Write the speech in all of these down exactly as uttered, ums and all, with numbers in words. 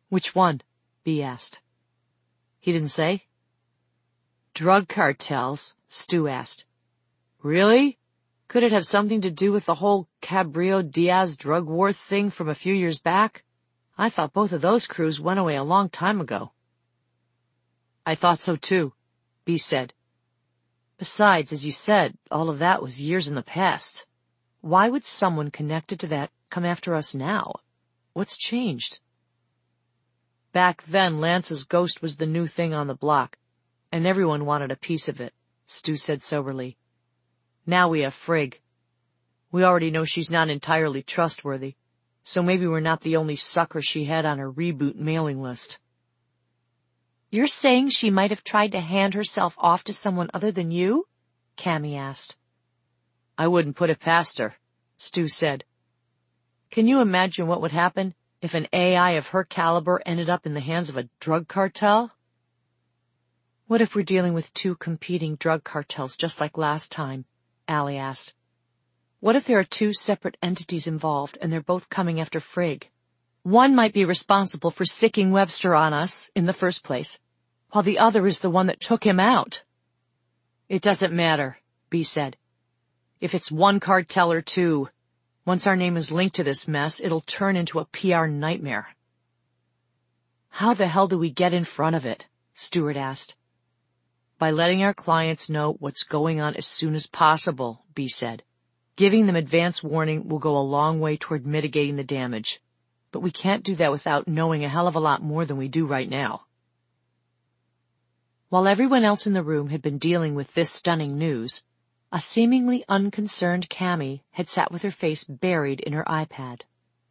Which one? Bea asked. He didn't say. Drug cartels, Stu asked. Really? Could it have something to do with the whole Cabrillo-Diaz drug war thing from a few years back? I thought both of those crews went away a long time ago. I thought so too, Bea said. Besides, as you said, all of that was years in the past. Why would someone connected to that come after us now? What's changed? Back then, Lance's ghost was the new thing on the block, and everyone wanted a piece of it, Stu said soberly. Now we have Frigg. We already know she's not entirely trustworthy, so maybe we're not the only sucker she had on her reboot mailing list. You're saying she might have tried to hand herself off to someone other than you? Cammy asked. I wouldn't put it past her, Stu said. Can you imagine what would happen if an A I of her caliber ended up in the hands of a drug cartel? What if we're dealing with two competing drug cartels just like last time? Allie asked. What if there are two separate entities involved and they're both coming after Frigg? One might be responsible for sicking Webster on us in the first place, while the other is the one that took him out. It doesn't matter, Bea said. If it's one cartel or two, once our name is linked to this mess, it'll turn into a P R nightmare. How the hell do we get in front of it? Stewart asked. By letting our clients know what's going on as soon as possible, Bea said. Giving them advance warning will go a long way toward mitigating the damage, but we can't do that without knowing a hell of a lot more than we do right now. While everyone else in the room had been dealing with this stunning news, a seemingly unconcerned Cammy had sat with her face buried in her iPad.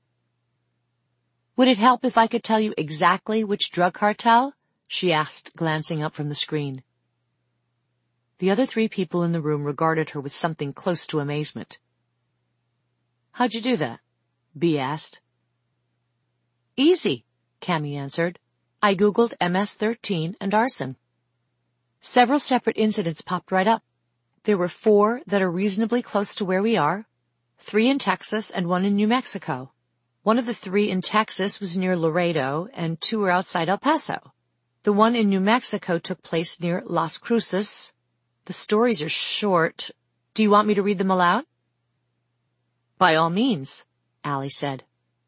Would it help if I could tell you exactly which drug cartel? She asked, glancing up from the screen. The other three people in the room regarded her with something close to amazement. How'd you do that? Bea asked. Easy, Cammy answered. I Googled M S thirteen and arson. Several separate incidents popped right up. There were four that are reasonably close to where we are, three in Texas and one in New Mexico. One of the three in Texas was near Laredo, and two were outside El Paso. The one in New Mexico took place near Las Cruces. The stories are short. Do you want me to read them aloud? By all means, Allie said.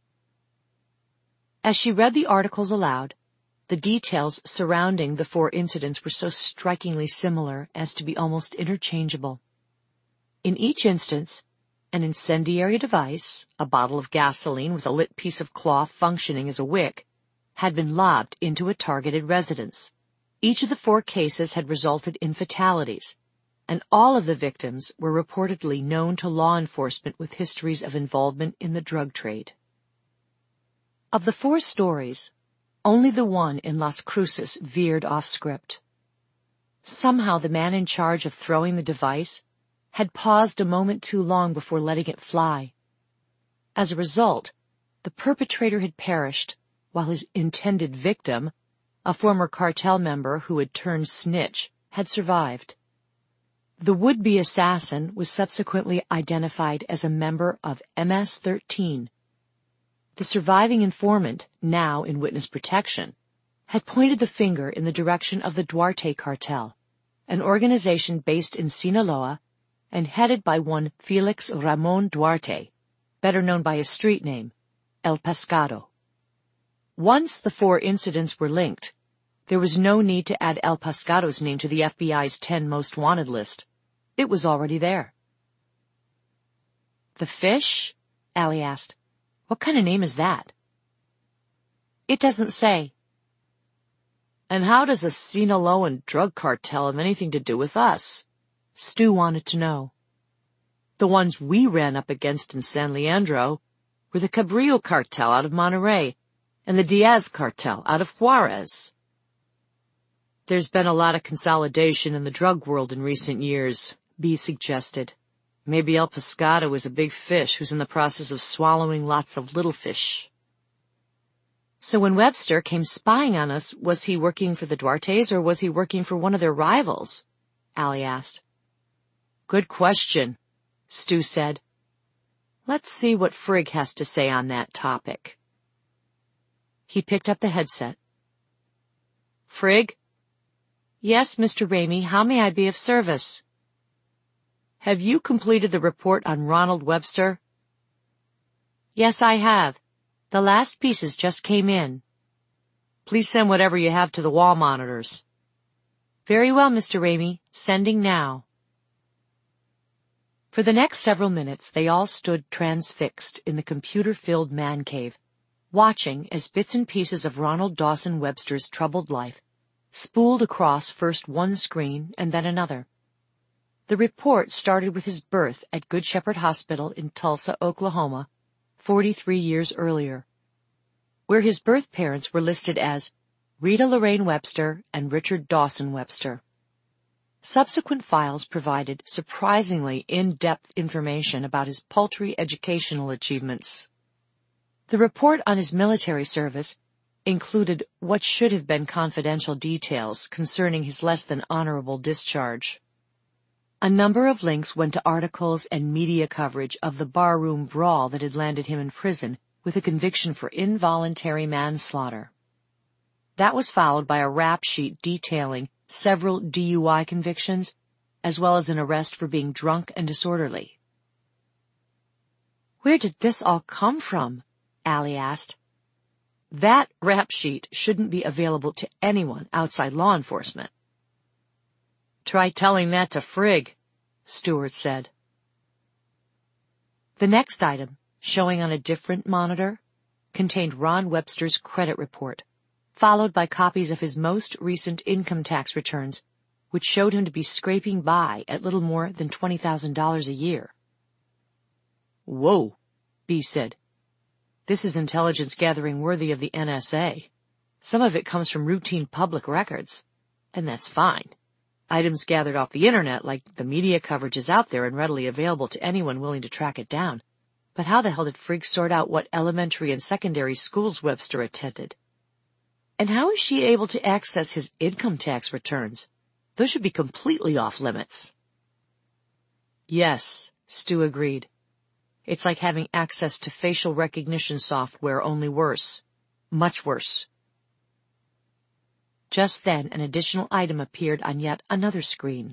As she read the articles aloud, the details surrounding the four incidents were so strikingly similar as to be almost interchangeable. In each instance, an incendiary device, a bottle of gasoline with a lit piece of cloth functioning as a wick, had been lobbed into a targeted residence. Each of the four cases had resulted in fatalities, and all of the victims were reportedly known to law enforcement with histories of involvement in the drug trade. Of the four stories, only the one in Las Cruces veered off script. Somehow the man in charge of throwing the device had paused a moment too long before letting it fly. As a result, the perpetrator had perished, while his intended victim, a former cartel member who had turned snitch, had survived. The would-be assassin was subsequently identified as a member of M S thirteen. The surviving informant, now in witness protection, had pointed the finger in the direction of the Duarte cartel, an organization based in Sinaloa and headed by one Felix Ramon Duarte, better known by his street name, El Pescado. Once the four incidents were linked, there was no need to add El Pescado's name to the F B I's ten most wanted list. It was already there. The fish? Allie asked. What kind of name is that? It doesn't say. And how does a Sinaloan drug cartel have anything to do with us? Stu wanted to know. The ones we ran up against in San Leandro were the Cabrillo cartel out of Monterrey and the Diaz cartel out of Juarez. There's been a lot of consolidation in the drug world in recent years, Bea suggested. Maybe El Pescado is a big fish who's in the process of swallowing lots of little fish. So when Webster came spying on us, was he working for the Duartes or was he working for one of their rivals? Allie asked. Good question, Stu said. Let's see what Frigg has to say on that topic. He picked up the headset. Frigg? Yes, Mister Ramey, how may I be of service? Have you completed the report on Ronald Webster? Yes, I have. The last pieces just came in. Please send whatever you have to the wall monitors. Very well, Mister Ramey. Sending now. For the next several minutes, they all stood transfixed in the computer-filled man cave, watching as bits and pieces of Ronald Dawson Webster's troubled life spooled across first one screen and then another. The report started with his birth at Good Shepherd Hospital in Tulsa, Oklahoma, forty-three years earlier, where his birth parents were listed as Rita Lorraine Webster and Richard Dawson Webster. Subsequent files provided surprisingly in-depth information about his paltry educational achievements. The report on his military service included what should have been confidential details concerning his less than honorable discharge. A number of links went to articles and media coverage of the barroom brawl that had landed him in prison with a conviction for involuntary manslaughter. That was followed by a rap sheet detailing several D U I convictions, as well as an arrest for being drunk and disorderly. Where did this all come from? Allie asked. That rap sheet shouldn't be available to anyone outside law enforcement. Try telling that to Frigg, Stewart said. The next item, showing on a different monitor, contained Ron Webster's credit report, followed by copies of his most recent income tax returns, which showed him to be scraping by at little more than twenty thousand dollars a year. Whoa, B said. This is intelligence gathering worthy of the N S A. Some of it comes from routine public records, and that's fine. Items gathered off the internet, like the media coverage, is out there and readily available to anyone willing to track it down. But how the hell did Frigg sort out what elementary and secondary schools Webster attended? And how is she able to access his income tax returns? Those should be completely off limits. Yes, Stu agreed. It's like having access to facial recognition software, only worse. Much worse. Just then, an additional item appeared on yet another screen.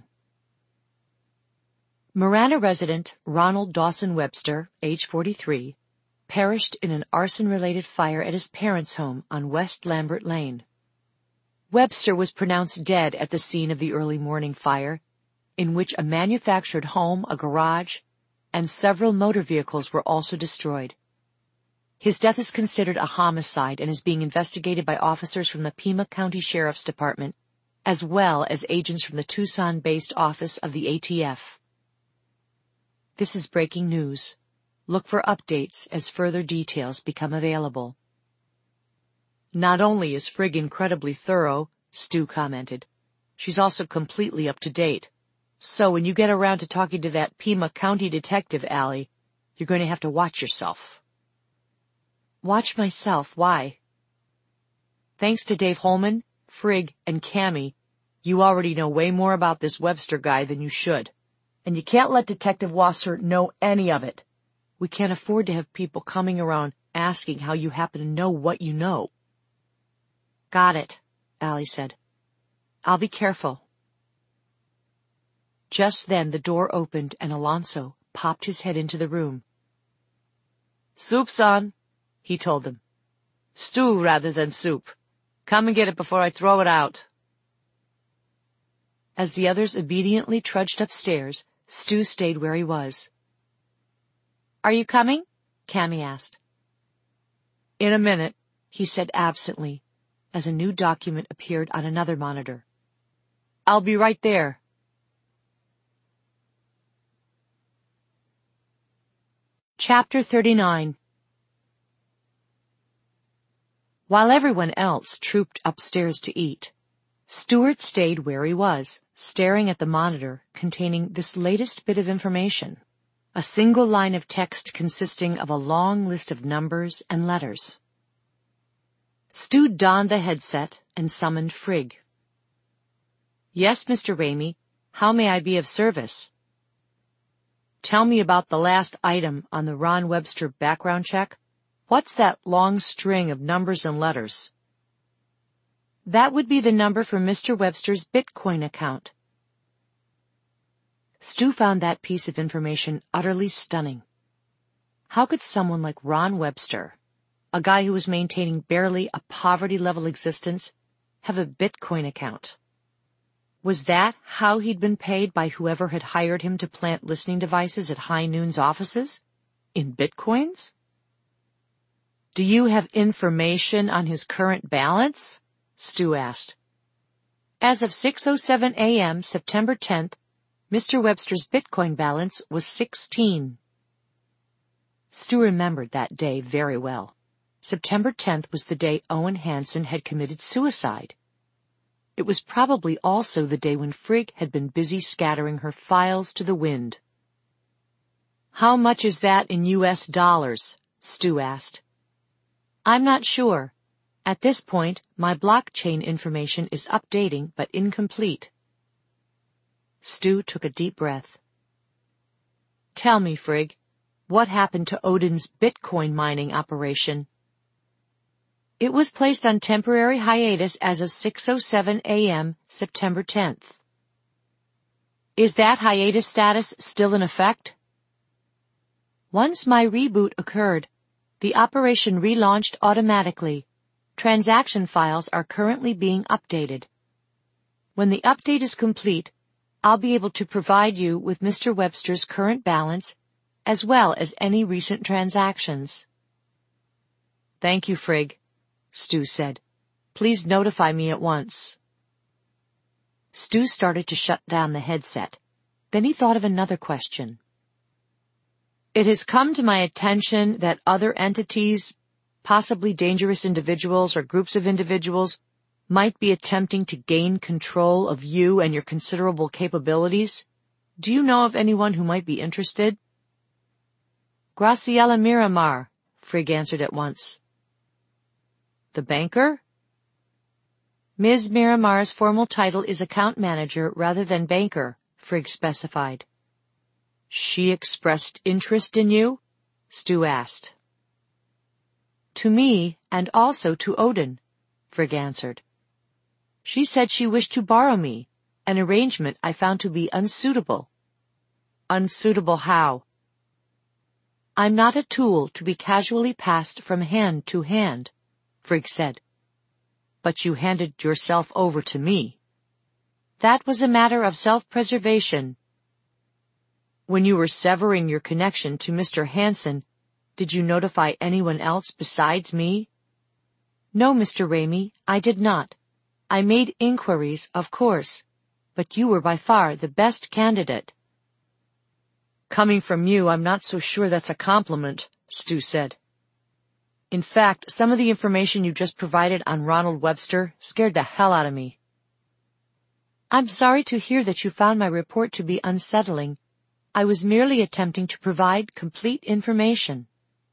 Marana resident Ronald Dawson Webster, age forty-three, perished in an arson-related fire at his parents' home on West Lambert Lane. Webster was pronounced dead at the scene of the early morning fire, in which a manufactured home, a garage, and several motor vehicles were also destroyed. His death is considered a homicide and is being investigated by officers from the Pima County Sheriff's Department, as well as agents from the Tucson-based office of the A T F. This is breaking news. Look for updates as further details become available. Not only is Frigg incredibly thorough, Stu commented, she's also completely up to date. So when you get around to talking to that Pima County detective, Allie, you're going to have to watch yourself. Watch myself, why? Thanks to Dave Holman, Frigg, and Cammie, you already know way more about this Webster guy than you should. And you can't let Detective Wasser know any of it. We can't afford to have people coming around asking how you happen to know what you know. Got it, Allie said. I'll be careful. Just then the door opened and Alonso popped his head into the room. Soup's on, he told them. Stew rather than soup. Come and get it before I throw it out. As the others obediently trudged upstairs, Stu stayed where he was. Are you coming? Cammie asked. In a minute, he said absently, as a new document appeared on another monitor. I'll be right there. Chapter thirty-nine. While everyone else trooped upstairs to eat, Stewart stayed where he was, staring at the monitor containing this latest bit of information, a single line of text consisting of a long list of numbers and letters. Stu donned the headset and summoned Frigg. Yes, Mister Ramey, how may I be of service? Tell me about the last item on the Ron Webster background check, What's that long string of numbers and letters? That would be the number for Mister Webster's Bitcoin account. Stu found that piece of information utterly stunning. How could someone like Ron Webster, a guy who was maintaining barely a poverty-level existence, have a Bitcoin account? Was that how he'd been paid by whoever had hired him to plant listening devices at High Noon's offices? In Bitcoins? Do you have information on his current balance? Stu asked. As of six oh seven a.m., September tenth, Mister Webster's Bitcoin balance was sixteen. Stu remembered that day very well. September tenth was the day Owen Hansen had committed suicide. It was probably also the day when Frigg had been busy scattering her files to the wind. How much is that in U S dollars? Stu asked. I'm not sure. At this point, my blockchain information is updating but incomplete. Stu took a deep breath. Tell me, Frigg, what happened to Odin's Bitcoin mining operation? It was placed on temporary hiatus as of six oh seven a.m., September tenth. Is that hiatus status still in effect? Once my reboot occurred, the operation relaunched automatically. Transaction files are currently being updated. When the update is complete, I'll be able to provide you with Mister Webster's current balance, as well as any recent transactions. Thank you, Frigg, Stu said. Please notify me at once. Stu started to shut down the headset. Then he thought of another question. It has come to my attention that other entities, possibly dangerous individuals or groups of individuals, might be attempting to gain control of you and your considerable capabilities. Do you know of anyone who might be interested? Graciela Miramar, Frigg answered at once. The banker? Miz Miramar's formal title is account manager rather than banker, Frigg specified. She expressed interest in you? Stu asked. To me, and also to Odin, Frigg answered. She said she wished to borrow me, an arrangement I found to be unsuitable. Unsuitable how? I'm not a tool to be casually passed from hand to hand, Frigg said. But you handed yourself over to me. That was a matter of self-preservation. When you were severing your connection to Mister Hansen, did you notify anyone else besides me? No, Mister Ramey, I did not. I made inquiries, of course, but you were by far the best candidate. Coming from you, I'm not so sure that's a compliment, Stu said. In fact, some of the information you just provided on Ronald Webster scared the hell out of me. I'm sorry to hear that you found my report to be unsettling. I was merely attempting to provide complete information.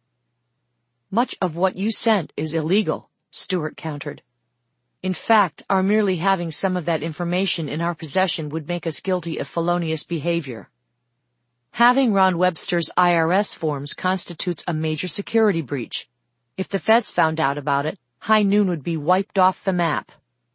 Much of what you sent is illegal, Stewart countered. In fact, our merely having some of that information in our possession would make us guilty of felonious behavior. Having Ron Webster's I R S forms constitutes a major security breach. If the feds found out about it, High Noon would be wiped off the map.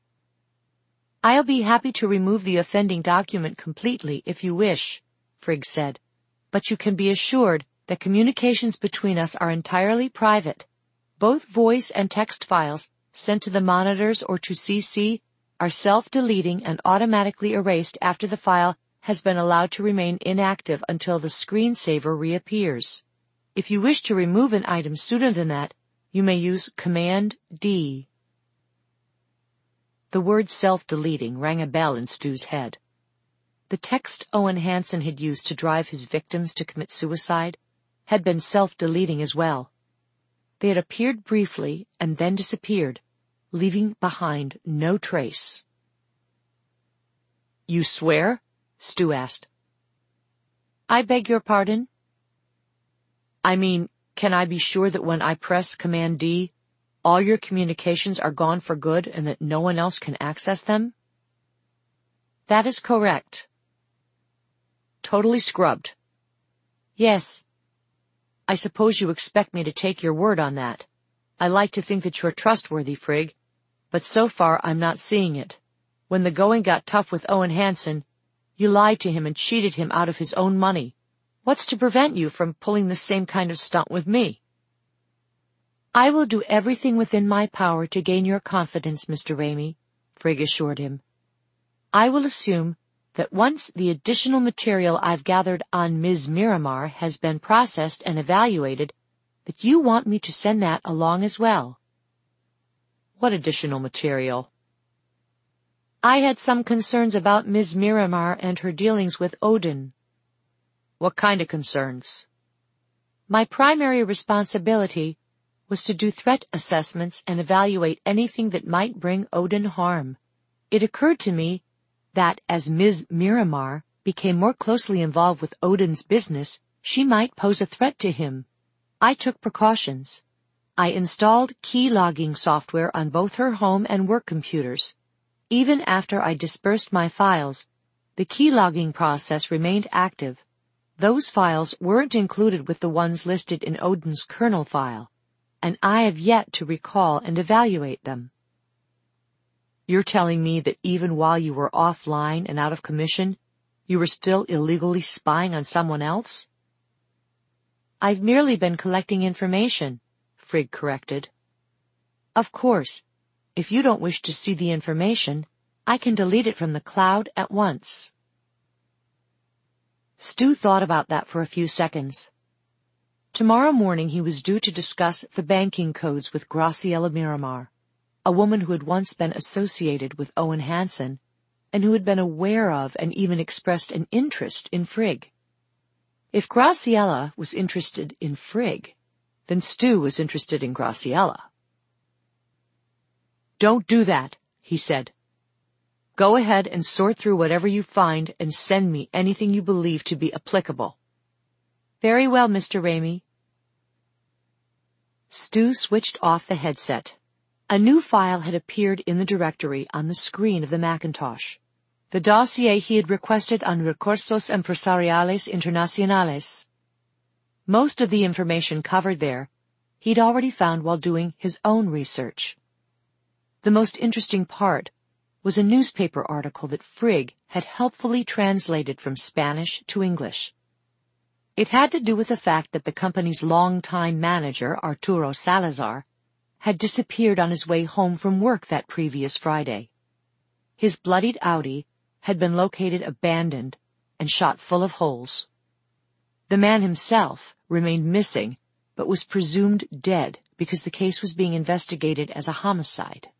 I'll be happy to remove the offending document completely if you wish, Frigg said, but you can be assured that communications between us are entirely private. Both voice and text files sent to the monitors or to C C are self-deleting and automatically erased after the file has been allowed to remain inactive until the screensaver reappears. If you wish to remove an item sooner than that, you may use Command D. The word self-deleting rang a bell in Stu's head. The text Owen Hansen had used to drive his victims to commit suicide had been self-deleting as well. They had appeared briefly and then disappeared, leaving behind no trace. You swear? Stu asked. I beg your pardon? I mean, can I be sure that when I press Command D, all your communications are gone for good and that no one else can access them? That is correct. Totally scrubbed. Yes. I suppose you expect me to take your word on that. I like to think that you're trustworthy, Frigg, but so far I'm not seeing it. When the going got tough with Owen Hansen, you lied to him and cheated him out of his own money. What's to prevent you from pulling the same kind of stunt with me? I will do everything within my power to gain your confidence, Mister Ramey, Frigg assured him. I will assume that once the additional material I've gathered on Miz Miramar has been processed and evaluated, that you want me to send that along as well. What additional material? I had some concerns about Miz Miramar and her dealings with Odin. What kind of concerns? My primary responsibility was to do threat assessments and evaluate anything that might bring Odin harm. It occurred to me that as Miz Miramar became more closely involved with Odin's business, she might pose a threat to him. I took precautions. I installed key logging software on both her home and work computers. Even after I dispersed my files, the key logging process remained active. Those files weren't included with the ones listed in Odin's kernel file, and I have yet to recall and evaluate them. You're telling me that even while you were offline and out of commission, you were still illegally spying on someone else? I've merely been collecting information, Frigg corrected. Of course, if you don't wish to see the information, I can delete it from the cloud at once. Stu thought about that for a few seconds. Tomorrow morning he was due to discuss the banking codes with Graciela Miramar, a woman who had once been associated with Owen Hansen, and who had been aware of and even expressed an interest in Frigg. If Graciela was interested in Frigg, then Stu was interested in Graciela. Don't do that, he said. Go ahead and sort through whatever you find and send me anything you believe to be applicable. Very well, Mister Ramey. Stu switched off the headset. A new file had appeared in the directory on the screen of the Macintosh. The dossier he had requested on Recursos Empresariales Internacionales. Most of the information covered there he'd already found while doing his own research. The most interesting part was a newspaper article that Frigg had helpfully translated from Spanish to English. It had to do with the fact that the company's longtime manager, Arturo Salazar, had disappeared on his way home from work that previous Friday. His bloodied Audi had been located abandoned and shot full of holes. The man himself remained missing, but was presumed dead because the case was being investigated as a homicide.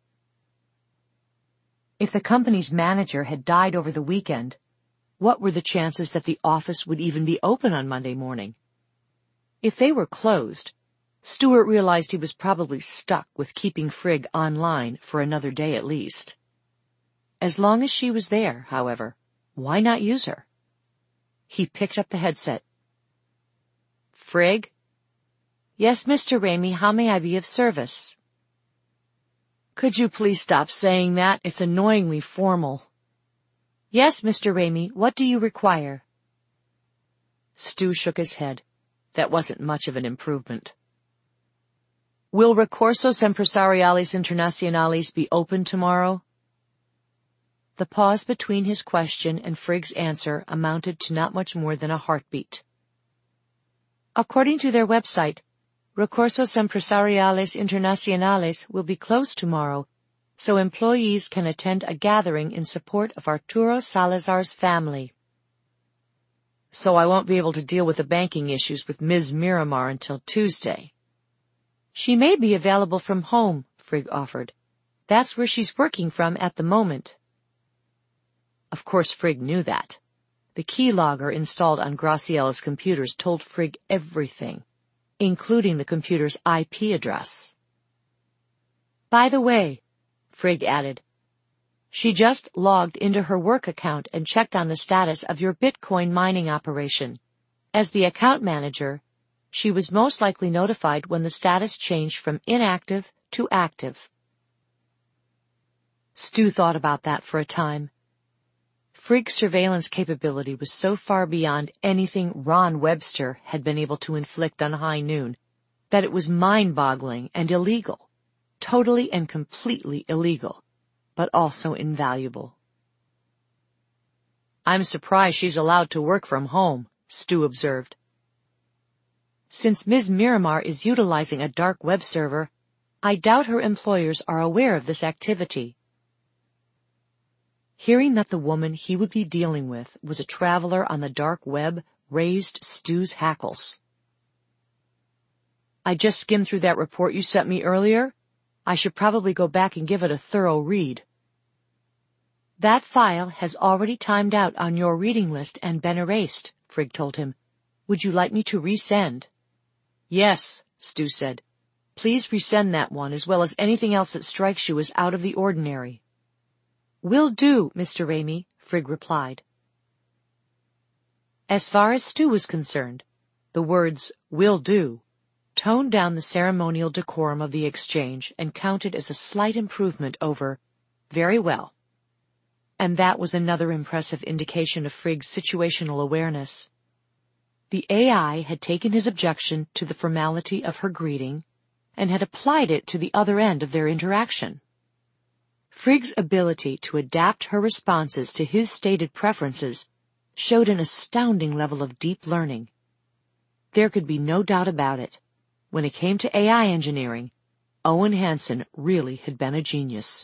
If the company's manager had died over the weekend, what were the chances that the office would even be open on Monday morning? If they were closed, Stewart realized he was probably stuck with keeping Frigg online for another day at least. As long as she was there, however, why not use her? He picked up the headset. Frigg? Yes, Mister Ramey, how may I be of service? Could you please stop saying that? It's annoyingly formal. Yes, Mister Ramey, what do you require? Stu shook his head. That wasn't much of an improvement. Will Recursos Empresariales Internacionales be open tomorrow? The pause between his question and Frigg's answer amounted to not much more than a heartbeat. According to their website, Recursos Empresariales Internacionales will be closed tomorrow, so employees can attend a gathering in support of Arturo Salazar's family. So I won't be able to deal with the banking issues with Miz Miramar until Tuesday. She may be available from home, Frigg offered. That's where she's working from at the moment. Of course Frigg knew that. The keylogger installed on Graciela's computers told Frigg everything, including the computer's I P address. By the way, Frigg added, she just logged into her work account and checked on the status of your Bitcoin mining operation. As the account manager, she was most likely notified when the status changed from inactive to active. Stu thought about that for a time. Frigg's surveillance capability was so far beyond anything Ron Webster had been able to inflict on High Noon that it was mind-boggling and illegal, totally and completely illegal, but also invaluable. "I'm surprised she's allowed to work from home," Stu observed. "Since Miz Miramar is utilizing a dark web server, I doubt her employers are aware of this activity." Hearing that the woman he would be dealing with was a traveler on the dark web raised Stu's hackles. "I just skimmed through that report you sent me earlier. I should probably go back and give it a thorough read." "That file has already timed out on your reading list and been erased," Frigg told him. "Would you like me to resend?" "Yes," Stu said. "Please resend that one as well as anything else that strikes you as out of the ordinary." "Will do, Mister Ramey," Frigg replied. As far as Stu was concerned, the words, "will do," toned down the ceremonial decorum of the exchange and counted as a slight improvement over, "very well." And that was another impressive indication of Frigg's situational awareness. The A I had taken his objection to the formality of her greeting and had applied it to the other end of their interaction. Frigg's ability to adapt her responses to his stated preferences showed an astounding level of deep learning. There could be no doubt about it. When it came to A I engineering, Owen Hansen really had been a genius.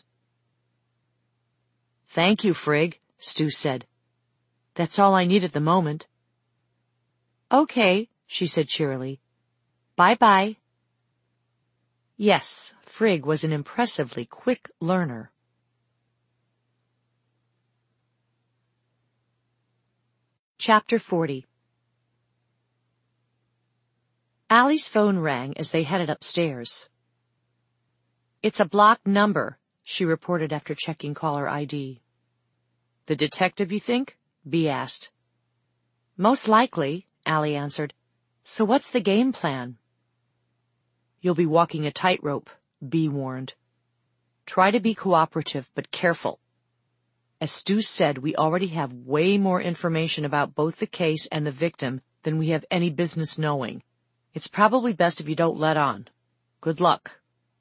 "Thank you, Frigg," Stu said. "That's all I need at the moment." "Okay," she said cheerily. "Bye-bye." Yes, Frigg was an impressively quick learner. Chapter forty. Allie's phone rang as they headed upstairs. "It's a blocked number," she reported after checking caller I D. "The detective, you think?" B asked. "Most likely," Allie answered. "So what's the game plan?" "You'll be walking a tightrope," B warned. "Try to be cooperative, but careful. As Stu said, we already have way more information about both the case and the victim than we have any business knowing. It's probably best if you don't let on. Good luck."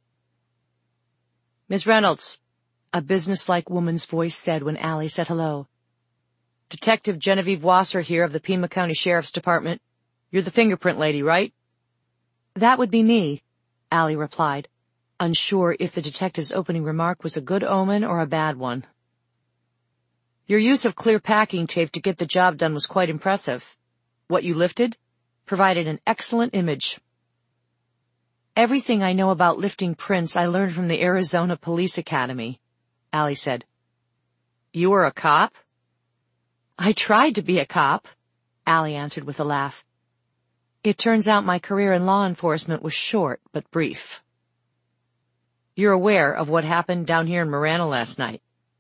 "Miss Reynolds," a businesslike woman's voice said when Allie said hello. "Detective Genevieve Wasser here of the Pima County Sheriff's Department. You're the fingerprint lady, right?" "That would be me," Allie replied, unsure if the detective's opening remark was a good omen or a bad one. "Your use of clear packing tape to get the job done was quite impressive. What you lifted provided an excellent image." "Everything I know about lifting prints I learned from the Arizona Police Academy," Allie said. "You were a cop?" "I tried to be a cop," Allie answered with a laugh. "It turns out my career in law enforcement was short but brief." "You're aware of what happened down here in Marana last night?"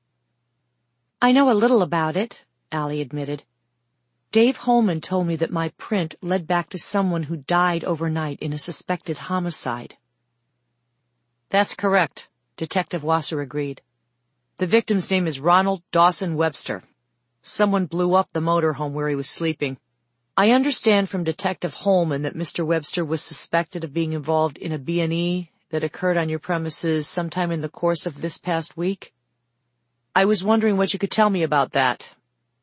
"I know a little about it," Allie admitted. "Dave Holman told me that my print led back to someone who died overnight in a suspected homicide." "That's correct," Detective Wasser agreed. "The victim's name is Ronald Dawson Webster. Someone blew up the motorhome where he was sleeping. I understand from Detective Holman that Mister Webster was suspected of being involved in a B and E that occurred on your premises sometime in the course of this past week. I was wondering what you could tell me about that."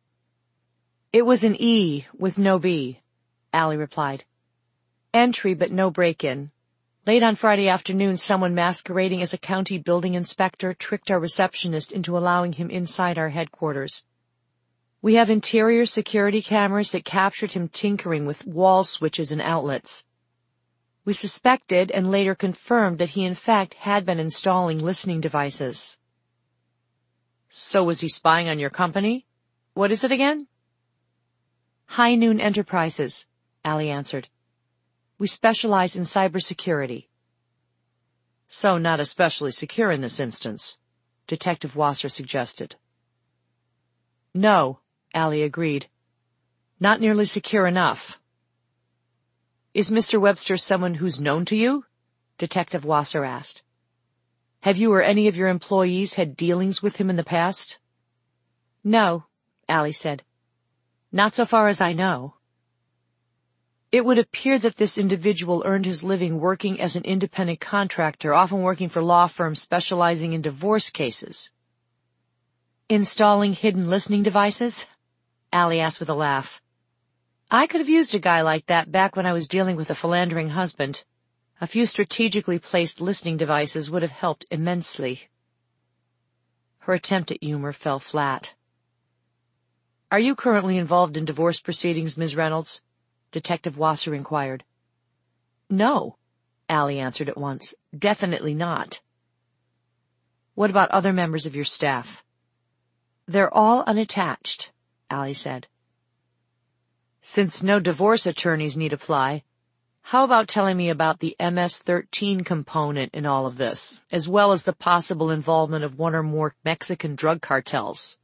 "It was an E with no B," Allie replied. "Entry but no break-in. Late on Friday afternoon, someone masquerading as a county building inspector tricked our receptionist into allowing him inside our headquarters. We have interior security cameras that captured him tinkering with wall switches and outlets. We suspected and later confirmed that he in fact had been installing listening devices." "So was he spying on your company? What is it again?" "High Noon Enterprises," Allie answered. "We specialize in cybersecurity." "So not especially secure in this instance," Detective Wasser suggested. "No," Allie agreed. "Not nearly secure enough." "Is Mister Webster someone who's known to you?" Detective Wasser asked. "Have you or any of your employees had dealings with him in the past?" "No," Allie said. Not so far as I know. It would appear that this individual earned his living working as an independent contractor, often working for law firms specializing in divorce cases. Installing hidden listening devices? Allie asked with a laugh. I could have used a guy like that back when I was dealing with a philandering husband. A few strategically placed listening devices would have helped immensely. Her attempt at humor fell flat. Are you currently involved in divorce proceedings, Miz Reynolds? Detective Wasser inquired. No, Allie answered at once. Definitely not. What about other members of your staff? They're all unattached, Allie said. Since no divorce attorneys need apply, how about telling me about the M S thirteen component in all of this, as well as the possible involvement of one or more Mexican drug cartels?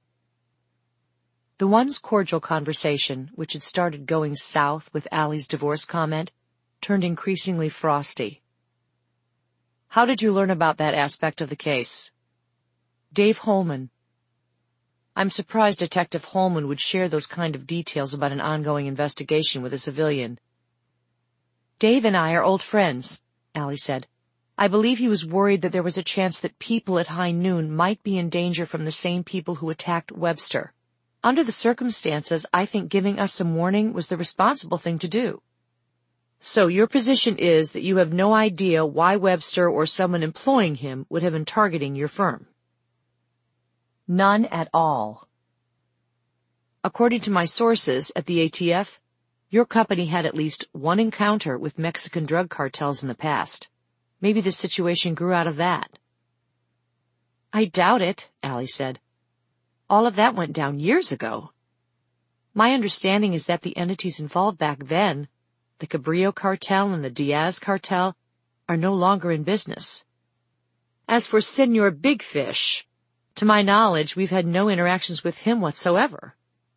The once cordial conversation, which had started going south with Allie's divorce comment, turned increasingly frosty. How did you learn about that aspect of the case? Dave Holman. I'm surprised Detective Holman would share those kind of details about an ongoing investigation with a civilian. Dave and I are old friends, Allie said. I believe he was worried that there was a chance that people at High Noon might be in danger from the same people who attacked Webster. Under the circumstances, I think giving us some warning was the responsible thing to do. So your position is that you have no idea why Webster or someone employing him would have been targeting your firm? None at all. According to my sources at the A T F, your company had at least one encounter with Mexican drug cartels in the past. Maybe this situation grew out of that. I doubt it, Allie said. All of that went down years ago. My understanding is that the entities involved back then, the Cabrillo cartel and the Diaz cartel, are no longer in business. As for Senor Big Fish, to my knowledge, we've had no interactions with him whatsoever.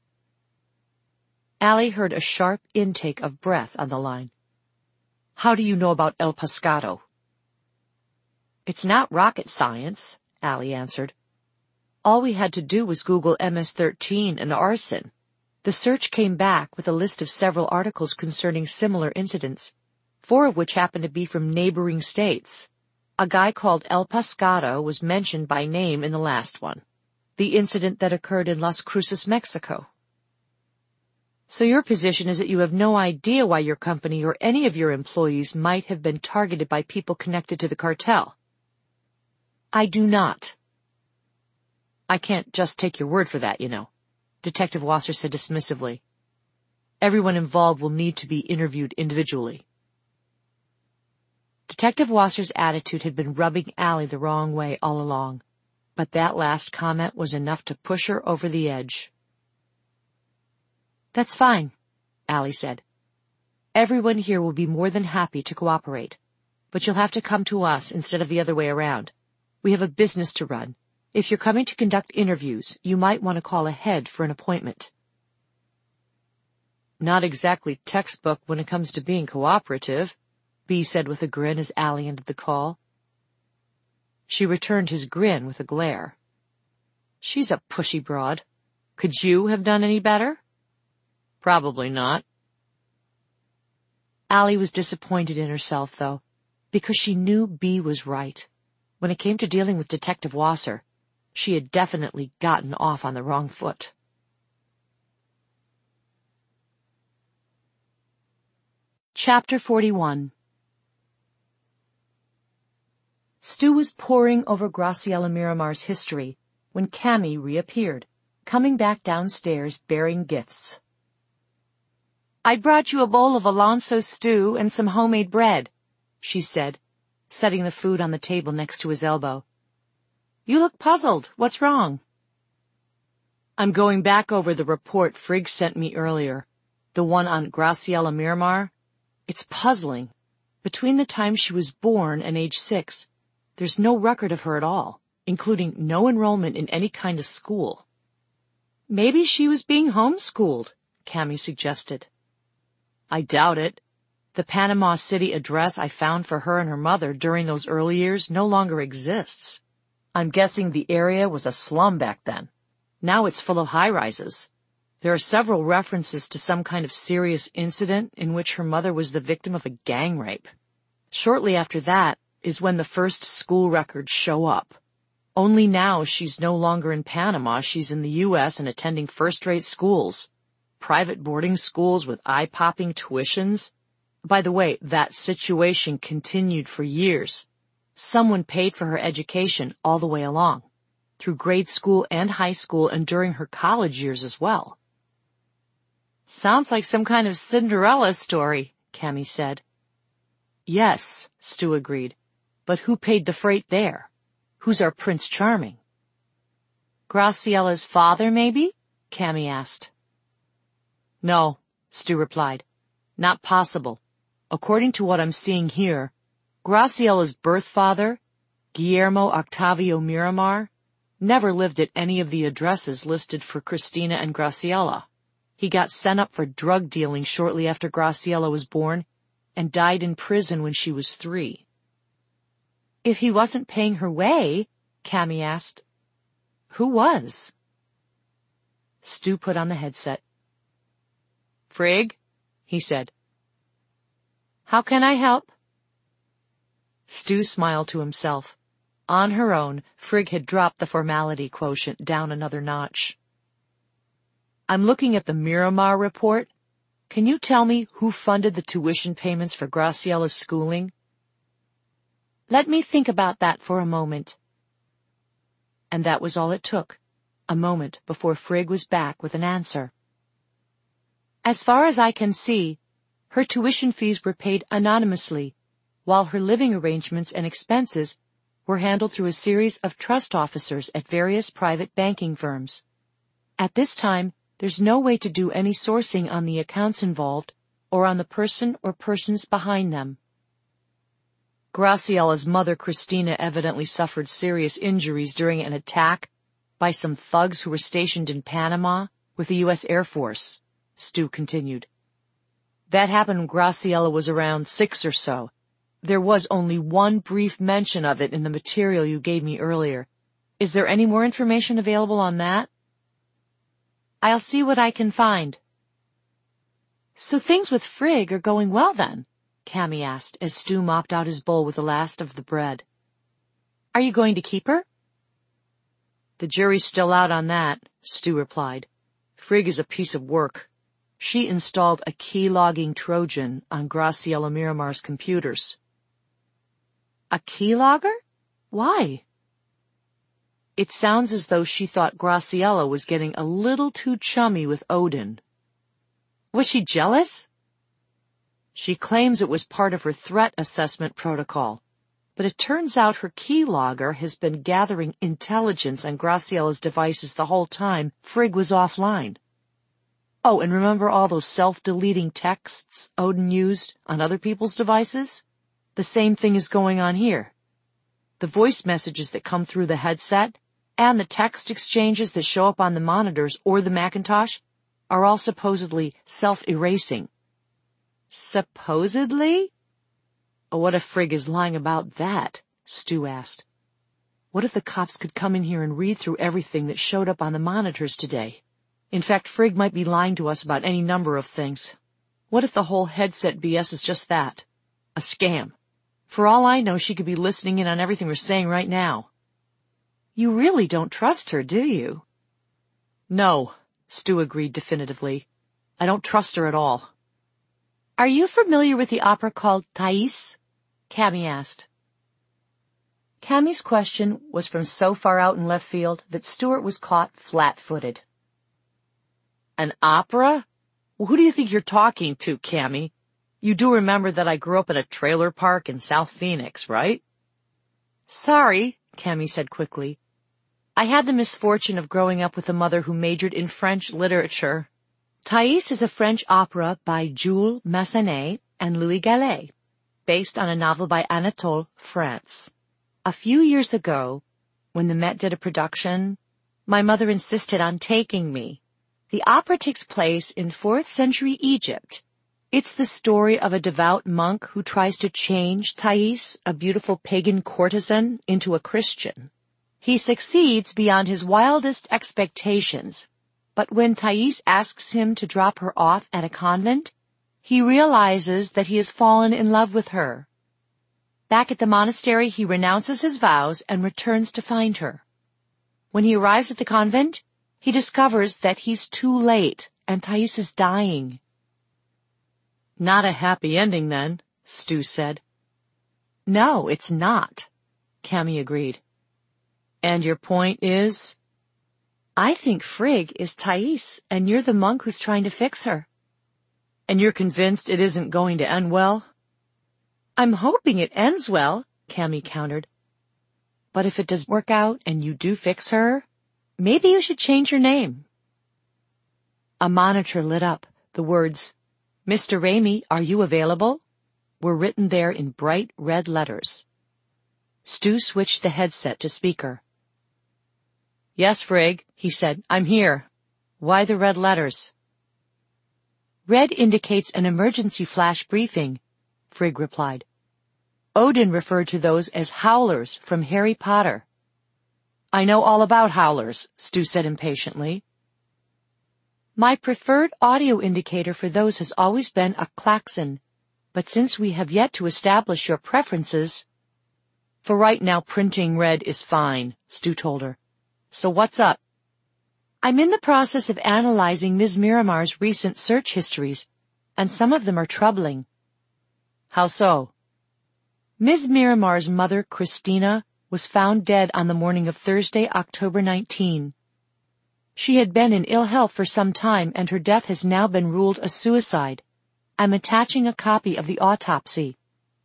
Allie heard a sharp intake of breath on the line. How do you know about El Pescado? It's not rocket science, Allie answered. All we had to do was Google M S thirteen and arson. The search came back with a list of several articles concerning similar incidents, four of which happened to be from neighboring states. A guy called El Pescado was mentioned by name in the last one, the incident that occurred in Las Cruces, Mexico. So your position is that you have no idea why your company or any of your employees might have been targeted by people connected to the cartel? I do not. I can't just take your word for that, you know, Detective Wasser said dismissively. Everyone involved will need to be interviewed individually. Detective Wasser's attitude had been rubbing Allie the wrong way all along, but that last comment was enough to push her over the edge. That's fine, Allie said. Everyone here will be more than happy to cooperate, but you'll have to come to us instead of the other way around. We have a business to run. If you're coming to conduct interviews, you might want to call ahead for an appointment. Not exactly textbook when it comes to being cooperative, Bee said with a grin as Allie ended the call. She returned his grin with a glare. She's a pushy broad. Could you have done any better? Probably not. Allie was disappointed in herself, though, because she knew Bee was right. When it came to dealing with Detective Wasser, she had definitely gotten off on the wrong foot. Chapter forty-one. Stu was poring over Graciela Miramar's history when Cammy reappeared, coming back downstairs bearing gifts. I brought you a bowl of Alonso stew and some homemade bread, she said, setting the food on the table next to his elbow. You look puzzled. What's wrong? I'm going back over the report Frigg sent me earlier, the one on Graciela Miramar. It's puzzling. Between the time she was born and age six, there's no record of her at all, including no enrollment in any kind of school. Maybe she was being homeschooled, Cammy suggested. I doubt it. The Panama City address I found for her and her mother during those early years no longer exists. I'm guessing the area was a slum back then. Now it's full of high-rises. There are several references to some kind of serious incident in which her mother was the victim of a gang rape. Shortly after that is when the first school records show up. Only now she's no longer in Panama, she's in the U S and attending first-rate schools. Private boarding schools with eye-popping tuitions. By the way, that situation continued for years. Someone paid for her education all the way along, through grade school and high school and during her college years as well. Sounds like some kind of Cinderella story, Cammy said. Yes, Stu agreed. But who paid the freight there? Who's our Prince Charming? Graciella's father, maybe? Cammy asked. No, Stu replied. Not possible. According to what I'm seeing here, Graciella's birth father, Guillermo Octavio Miramar, never lived at any of the addresses listed for Christina and Graciela. He got sent up for drug dealing shortly after Graciela was born and died in prison when she was three. If he wasn't paying her way, Cammy asked, who was? Stu put on the headset. Frigg, he said. How can I help? Stu smiled to himself. On her own, Frigg had dropped the formality quotient down another notch. I'm looking at the Miramar report. Can you tell me who funded the tuition payments for Graciella's schooling? Let me think about that for a moment. And that was all it took, a moment before Frigg was back with an answer. As far as I can see, her tuition fees were paid anonymously, while her living arrangements and expenses were handled through a series of trust officers at various private banking firms. At this time, there's no way to do any sourcing on the accounts involved or on the person or persons behind them. Graciella's mother, Christina, evidently suffered serious injuries during an attack by some thugs who were stationed in Panama with the U S Air Force, Stu continued. That happened when Graciela was around six or so. There was only one brief mention of it in the material you gave me earlier. Is there any more information available on that? I'll see what I can find. So things with Frigg are going well then? Cammy asked as Stu mopped out his bowl with the last of the bread. Are you going to keep her? The jury's still out on that, Stu replied. Frigg is a piece of work. She installed a key-logging Trojan on Graciela Miramar's computers. A keylogger? Why? It sounds as though she thought Graciela was getting a little too chummy with Odin. Was she jealous? She claims it was part of her threat assessment protocol, but it turns out her keylogger has been gathering intelligence on Graciela's devices the whole time Frigg was offline. Oh, and remember all those self-deleting texts Odin used on other people's devices? The same thing is going on here. The voice messages that come through the headset and the text exchanges that show up on the monitors or the Macintosh are all supposedly self-erasing. Supposedly? Oh, what if Frigg is lying about that? Stu asked. What if the cops could come in here and read through everything that showed up on the monitors today? In fact, Frigg might be lying to us about any number of things. What if the whole headset B S is just that? A scam. For all I know, she could be listening in on everything we're saying right now. You really don't trust her, do you? No, Stu agreed definitively. I don't trust her at all. Are you familiar with the opera called Thais? Cammy asked. Cammy's question was from so far out in left field that Stuart was caught flat-footed. An opera? Well, who do you think you're talking to, Cammy? You do remember that I grew up in a trailer park in South Phoenix, right? Sorry, Cammy said quickly. I had the misfortune of growing up with a mother who majored in French literature. Thais is a French opera by Jules Massenet and Louis Gallet, based on a novel by Anatole France. A few years ago, when the Met did a production, my mother insisted on taking me. The opera takes place in fourth century Egypt. It's the story of a devout monk who tries to change Thais, a beautiful pagan courtesan, into a Christian. He succeeds beyond his wildest expectations, but when Thais asks him to drop her off at a convent, he realizes that he has fallen in love with her. Back at the monastery, he renounces his vows and returns to find her. When he arrives at the convent, he discovers that he's too late and Thais is dying. Not a happy ending, then, Stu said. No, it's not, Cammy agreed. And your point is? I think Frigg is Thais, and you're the monk who's trying to fix her. And you're convinced it isn't going to end well? I'm hoping it ends well, Cammy countered. But if it does work out and you do fix her, maybe you should change your name. A monitor lit up. The words, "Mister Ramey, are you available?" were written there in bright red letters. Stu switched the headset to speaker. Yes, Frigg, he said. I'm here. Why the red letters? Red indicates an emergency flash briefing, Frigg replied. Odin referred to those as howlers from Harry Potter. I know all about howlers, Stu said impatiently. My preferred audio indicator for those has always been a klaxon, but since we have yet to establish your preferences... For right now, printing red is fine, Stu told her. So what's up? I'm in the process of analyzing Miz Miramar's recent search histories, and some of them are troubling. How so? Miz Miramar's mother, Christina, was found dead on the morning of Thursday, October nineteenth. She had been in ill health for some time, and her death has now been ruled a suicide. I'm attaching a copy of the autopsy.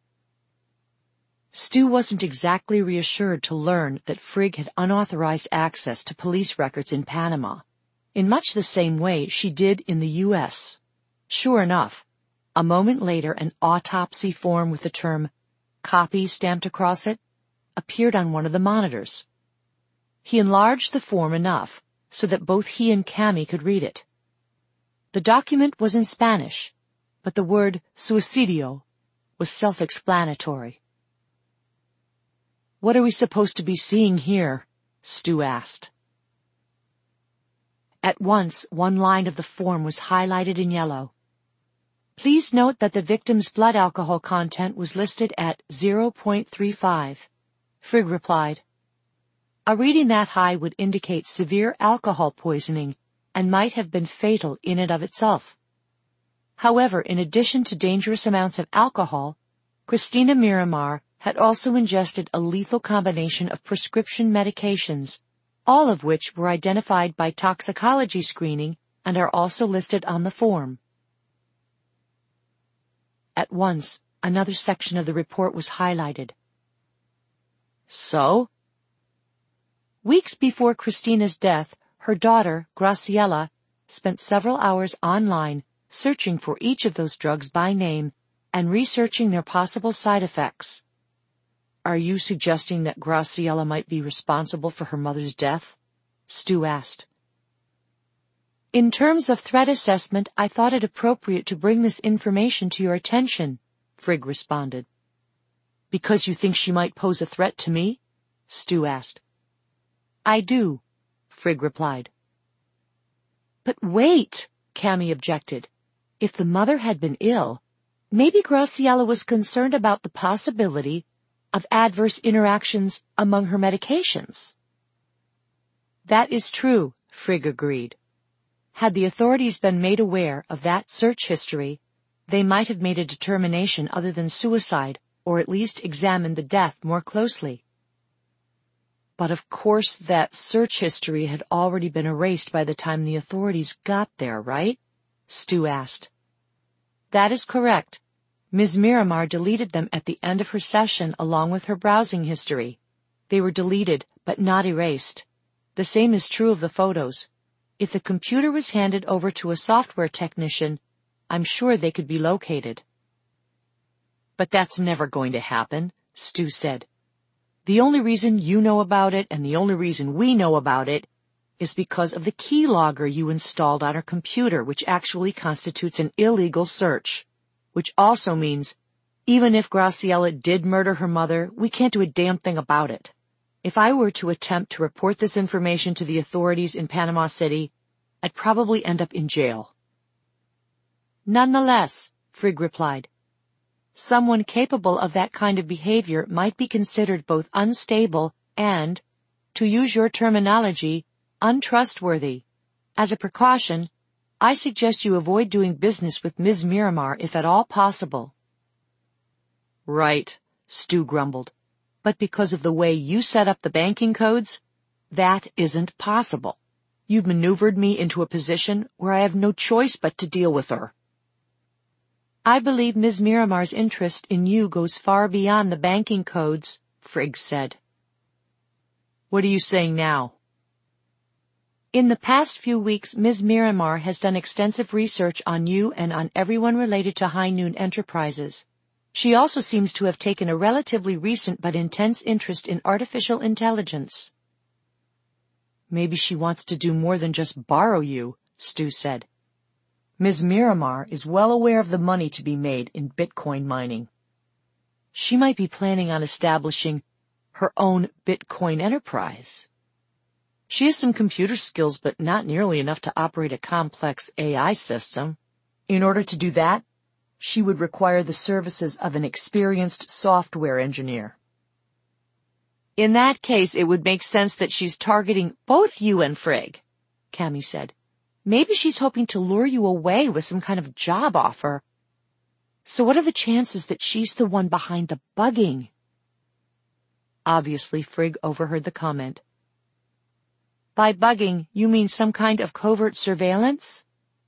Stu wasn't exactly reassured to learn that Frigg had unauthorized access to police records in Panama, in much the same way she did in the U S Sure enough, a moment later an autopsy form with the term "copy" stamped across it appeared on one of the monitors. He enlarged the form enough so that both he and Cammy could read it. The document was in Spanish, but the word suicidio was self-explanatory. What are we supposed to be seeing here? Stu asked. At once, one line of the form was highlighted in yellow. Please note that the victim's blood alcohol content was listed at zero point three five. Frigg replied. A reading that high would indicate severe alcohol poisoning and might have been fatal in and of itself. However, in addition to dangerous amounts of alcohol, Christina Miramar had also ingested a lethal combination of prescription medications, all of which were identified by toxicology screening and are also listed on the form. At once, another section of the report was highlighted. So? Weeks before Christina's death, her daughter, Graciela, spent several hours online searching for each of those drugs by name and researching their possible side effects. Are you suggesting that Graciela might be responsible for her mother's death? Stu asked. In terms of threat assessment, I thought it appropriate to bring this information to your attention, Frigg responded. Because you think she might pose a threat to me? Stu asked. I do, Frigg replied. But wait, Cammy objected. If the mother had been ill, maybe Graciela was concerned about the possibility of adverse interactions among her medications. That is true, Frigg agreed. Had the authorities been made aware of that search history, they might have made a determination other than suicide, or at least examined the death more closely. But of course that search history had already been erased by the time the authorities got there, right? Stu asked. That is correct. Miz Miramar deleted them at the end of her session along with her browsing history. They were deleted, but not erased. The same is true of the photos. If the computer was handed over to a software technician, I'm sure they could be located. But that's never going to happen, Stu said. The only reason you know about it and the only reason we know about it is because of the keylogger you installed on our computer, which actually constitutes an illegal search. Which also means, even if Graciela did murder her mother, we can't do a damn thing about it. If I were to attempt to report this information to the authorities in Panama City, I'd probably end up in jail. Nonetheless, Frigg replied, someone capable of that kind of behavior might be considered both unstable and, to use your terminology, untrustworthy. As a precaution, I suggest you avoid doing business with Miz Miramar if at all possible. Right, Stu grumbled. But because of the way you set up the banking codes, that isn't possible. You've maneuvered me into a position where I have no choice but to deal with her. I believe Miz Miramar's interest in you goes far beyond the banking codes, Frigg said. What are you saying now? In the past few weeks, Miz Miramar has done extensive research on you and on everyone related to High Noon Enterprises. She also seems to have taken a relatively recent but intense interest in artificial intelligence. Maybe she wants to do more than just borrow you, Stu said. Miz Miramar is well aware of the money to be made in Bitcoin mining. She might be planning on establishing her own Bitcoin enterprise. She has some computer skills, but not nearly enough to operate a complex A I system. In order to do that, she would require the services of an experienced software engineer. In that case, it would make sense that she's targeting both you and Frigg, Cammy said. Maybe she's hoping to lure you away with some kind of job offer. So what are the chances that she's the one behind the bugging? Obviously, Frigg overheard the comment. By bugging, you mean some kind of covert surveillance?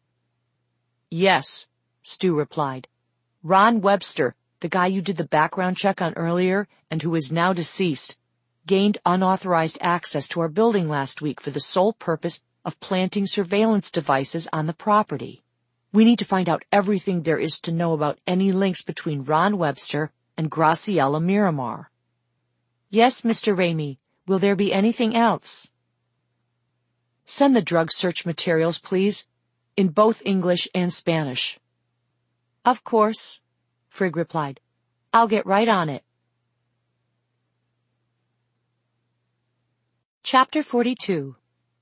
Yes, Stu replied. Ron Webster, the guy you did the background check on earlier and who is now deceased, gained unauthorized access to our building last week for the sole purpose of planting surveillance devices on the property. We need to find out everything there is to know about any links between Ron Webster and Graciela Miramar. Yes, Mister Ramey. Will there be anything else? Send the drug search materials, please, in both English and Spanish. Of course, Frigg replied. I'll get right on it. Chapter forty-two.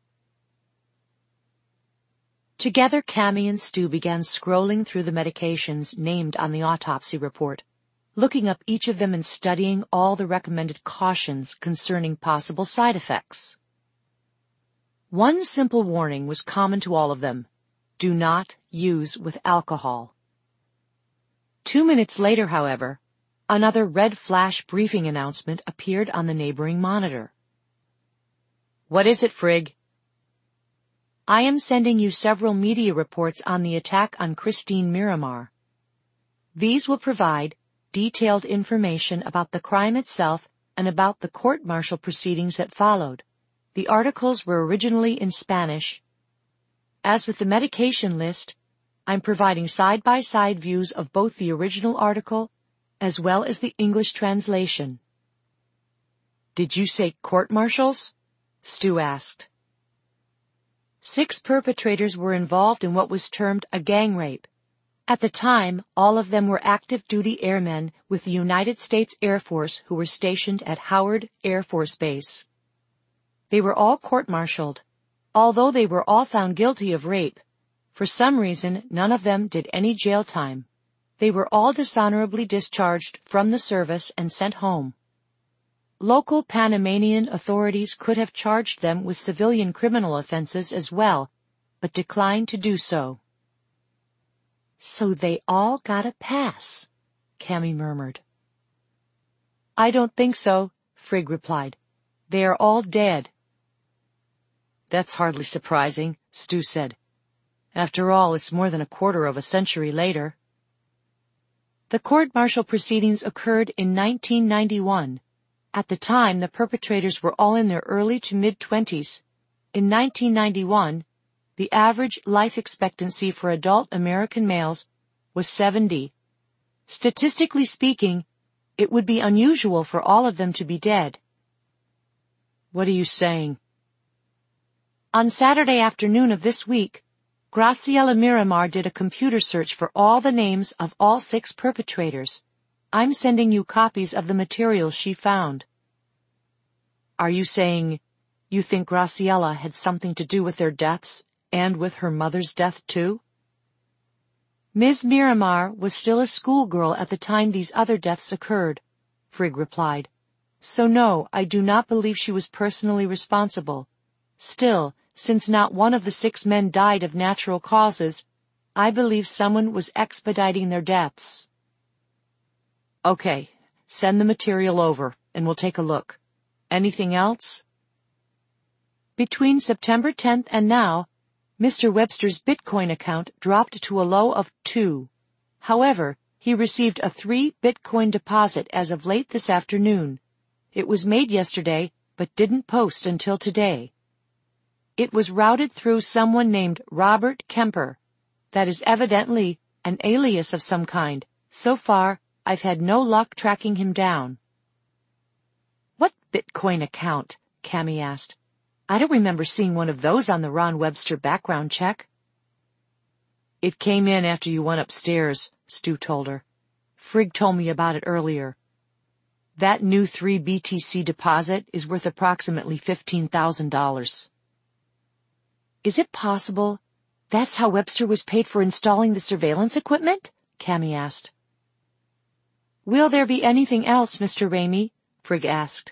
Together, Cammy and Stu began scrolling through the medications named on the autopsy report, looking up each of them and studying all the recommended cautions concerning possible side effects. One simple warning was common to all of them: do not use with alcohol. Two minutes later, however, another red flash briefing announcement appeared on the neighboring monitor. What is it, Frigg? I am sending you several media reports on the attack on Christine Miramar. These will provide detailed information about the crime itself and about the court-martial proceedings that followed. The articles were originally in Spanish. As with the medication list, I'm providing side-by-side views of both the original article as well as the English translation. Did you say court-martials? Stu asked. Six perpetrators were involved in what was termed a gang rape. At the time, all of them were active-duty airmen with the United States Air Force who were stationed at Howard Air Force Base. They were all court-martialed. Although they were all found guilty of rape, for some reason none of them did any jail time. They were all dishonorably discharged from the service and sent home. Local Panamanian authorities could have charged them with civilian criminal offenses as well, but declined to do so. So they all got a pass, Cammy murmured. I don't think so, Frigg replied. They are all dead. That's hardly surprising, Stu said. After all, it's more than a quarter of a century later. The court-martial proceedings occurred in nineteen ninety-one. At the time, the perpetrators were all in their early to mid-twenties. In nineteen ninety-one, the average life expectancy for adult American males was seventy. Statistically speaking, it would be unusual for all of them to be dead. What are you saying? On Saturday afternoon of this week, Graciela Miramar did a computer search for all the names of all six perpetrators. I'm sending you copies of the materials she found. Are you saying you think Graciela had something to do with their deaths and with her mother's death too? Miz Miramar was still a schoolgirl at the time these other deaths occurred, Frigg replied. So no, I do not believe she was personally responsible. Still, since not one of the six men died of natural causes, I believe someone was expediting their deaths. Okay, send the material over, and we'll take a look. Anything else? Between September tenth and now, Mister Webster's Bitcoin account dropped to a low of two. However, he received a three Bitcoin deposit as of late this afternoon. It was made yesterday, but didn't post until today. It was routed through someone named Robert Kemper. That is evidently an alias of some kind. So far, I've had no luck tracking him down. What Bitcoin account? Cammy asked. I don't remember seeing one of those on the Ron Webster background check. It came in after you went upstairs, Stu told her. Frigg told me about it earlier. That new three B T C deposit is worth approximately fifteen thousand dollars. Is it possible that's how Webster was paid for installing the surveillance equipment? Cammy asked. Will there be anything else, Mister Ramey? Frigg asked.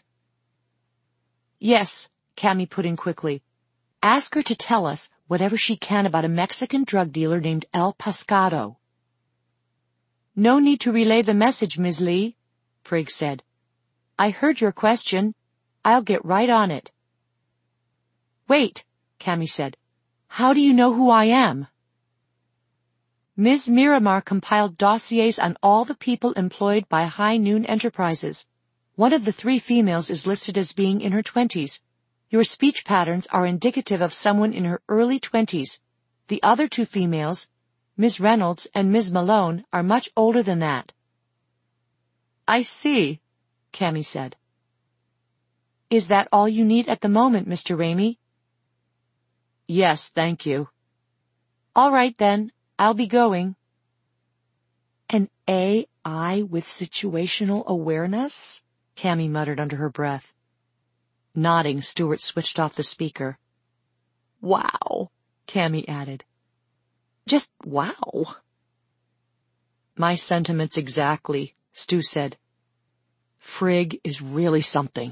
Yes, Cammy put in quickly. Ask her to tell us whatever she can about a Mexican drug dealer named El Pescado. No need to relay the message, Miz Lee, Frigg said. I heard your question. I'll get right on it. Wait, Cammy said. How do you know who I am? Miz Miramar compiled dossiers on all the people employed by High Noon Enterprises. One of the three females is listed as being in her twenties. Your speech patterns are indicative of someone in her early twenties. The other two females, Miz Reynolds and Miz Malone, are much older than that. I see, Cammy said. Is that all you need at the moment, Mister Ramey? Yes, thank you. All right then, I'll be going. An A I with situational awareness? Cammy muttered under her breath. Nodding, Stewart switched off the speaker. Wow, Cammy added. Just wow. My sentiments exactly, Stu said. Frigg is really something.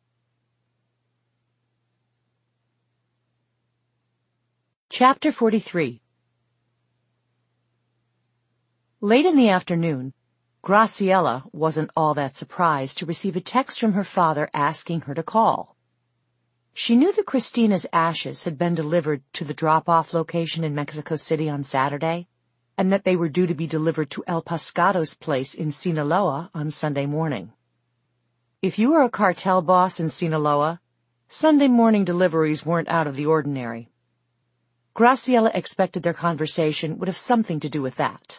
Chapter forty-three. Late in the afternoon, Graciela wasn't all that surprised to receive a text from her father asking her to call. She knew that Christina's ashes had been delivered to the drop-off location in Mexico City on Saturday, and that they were due to be delivered to El Pescado's place in Sinaloa on Sunday morning. If you were a cartel boss in Sinaloa, Sunday morning deliveries weren't out of the ordinary. Graciela expected their conversation would have something to do with that.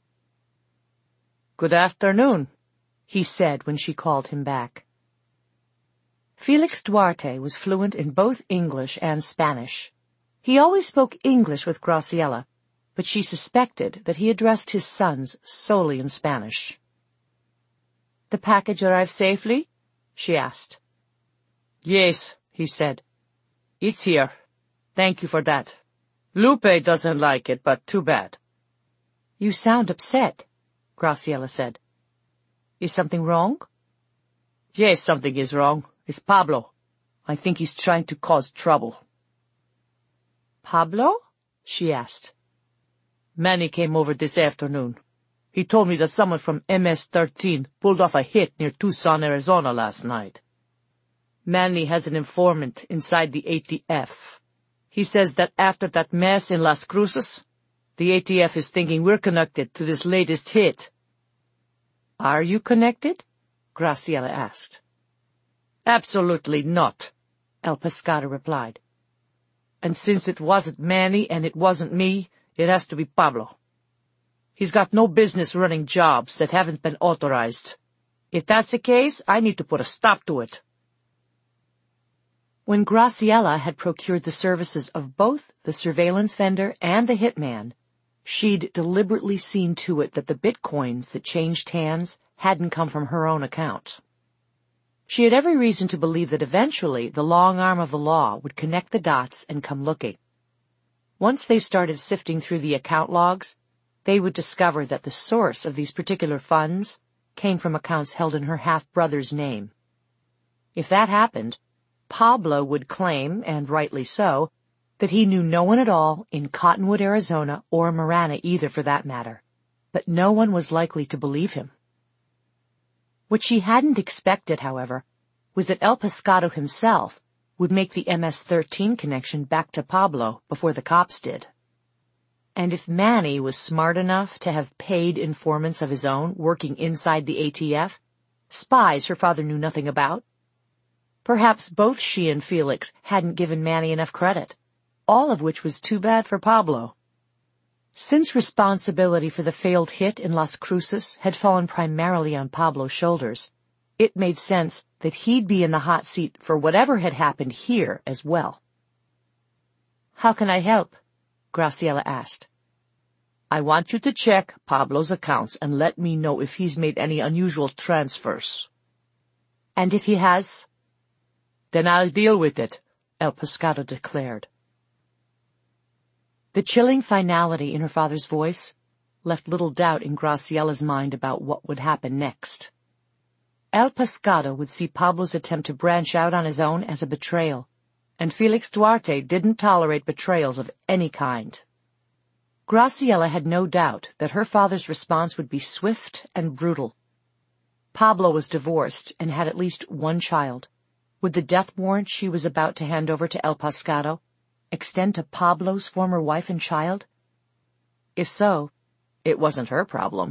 Good afternoon, he said when she called him back. Felix Duarte was fluent in both English and Spanish. He always spoke English with Graciela, but she suspected that he addressed his sons solely in Spanish. The package arrived safely? She asked. Yes, he said. It's here. Thank you for that. Lupe doesn't like it, but too bad. You sound upset, Graciela said. Is something wrong? Yes, something is wrong. It's Pablo. I think he's trying to cause trouble. Pablo? She asked. Manny came over this afternoon. He told me that someone from M S thirteen pulled off a hit near Tucson, Arizona last night. Manny has an informant inside the A T F. He says that after that mess in Las Cruces, the A T F is thinking we're connected to this latest hit. Are you connected? Graciela asked. Absolutely not, El Pescado replied. And since it wasn't Manny and it wasn't me, it has to be Pablo. He's got no business running jobs that haven't been authorized. If that's the case, I need to put a stop to it. When Graciela had procured the services of both the surveillance vendor and the hitman, she'd deliberately seen to it that the bitcoins that changed hands hadn't come from her own account. She had every reason to believe that eventually the long arm of the law would connect the dots and come looking. Once they started sifting through the account logs, they would discover that the source of these particular funds came from accounts held in her half-brother's name. If that happened, Pablo would claim, and rightly so, that he knew no one at all in Cottonwood, Arizona, or Marana either for that matter, but no one was likely to believe him. What she hadn't expected, however, was that El Pescado himself would make the M S thirteen connection back to Pablo before the cops did. And if Manny was smart enough to have paid informants of his own working inside the A T F, spies her father knew nothing about, perhaps both she and Felix hadn't given Manny enough credit, all of which was too bad for Pablo. Since responsibility for the failed hit in Las Cruces had fallen primarily on Pablo's shoulders, it made sense that he'd be in the hot seat for whatever had happened here as well. "How can I help?" Graciela asked. "I want you to check Pablo's accounts and let me know if he's made any unusual transfers." "And if he has?" "Then I'll deal with it," El Pescado declared. The chilling finality in her father's voice left little doubt in Graciela's mind about what would happen next. El Pescado would see Pablo's attempt to branch out on his own as a betrayal, and Felix Duarte didn't tolerate betrayals of any kind. Graciela had no doubt that her father's response would be swift and brutal. Pablo was divorced and had at least one child. Would the death warrant she was about to hand over to El Pescado extend to Pablo's former wife and child? If so, it wasn't her problem.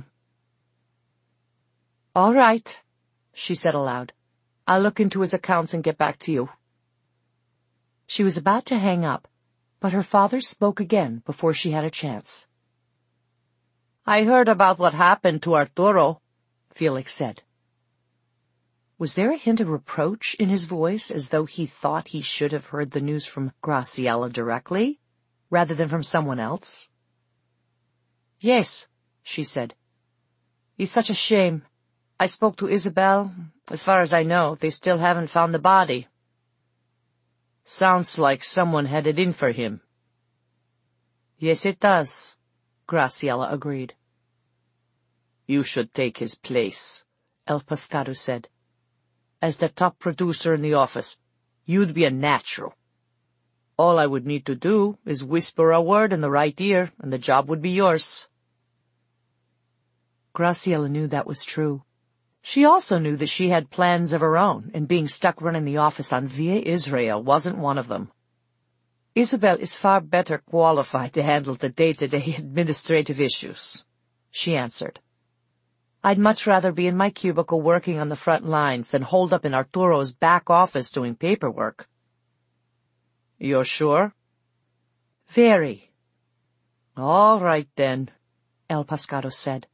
"All right," she said aloud. "I'll look into his accounts and get back to you." She was about to hang up, but her father spoke again before she had a chance. "I heard about what happened to Arturo," Felix said. Was there a hint of reproach in his voice, as though he thought he should have heard the news from Graciela directly, rather than from someone else? "Yes," she said. "It's such a shame. I spoke to Isabel. As far as I know, they still haven't found the body." "Sounds like someone had it in for him." "Yes, it does," Graciela agreed. "You should take his place," El Pescado said. "As the top producer in the office, you'd be a natural. All I would need to do is whisper a word in the right ear, and the job would be yours." Graciela knew that was true. She also knew that she had plans of her own, and being stuck running the office on Via Israel wasn't one of them. "Isabel is far better qualified to handle the day-to-day administrative issues," she answered. "I'd much rather be in my cubicle working on the front lines than holed up in Arturo's back office doing paperwork." "You're sure?" "Very." "All right, then," El Pescado said.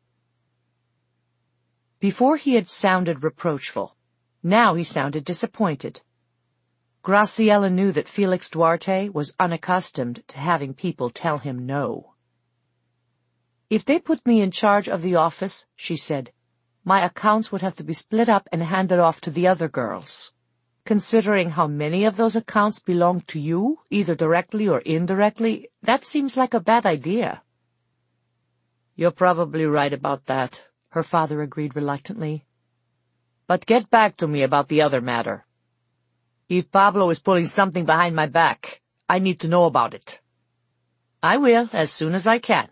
Before he had sounded reproachful. Now he sounded disappointed. Graciela knew that Felix Duarte was unaccustomed to having people tell him no. "If they put me in charge of the office," she said, "my accounts would have to be split up and handed off to the other girls. Considering how many of those accounts belong to you, either directly or indirectly, that seems like a bad idea." "You're probably right about that," her father agreed reluctantly. "But get back to me about the other matter. If Pablo is pulling something behind my back, I need to know about it." "I will, as soon as I can."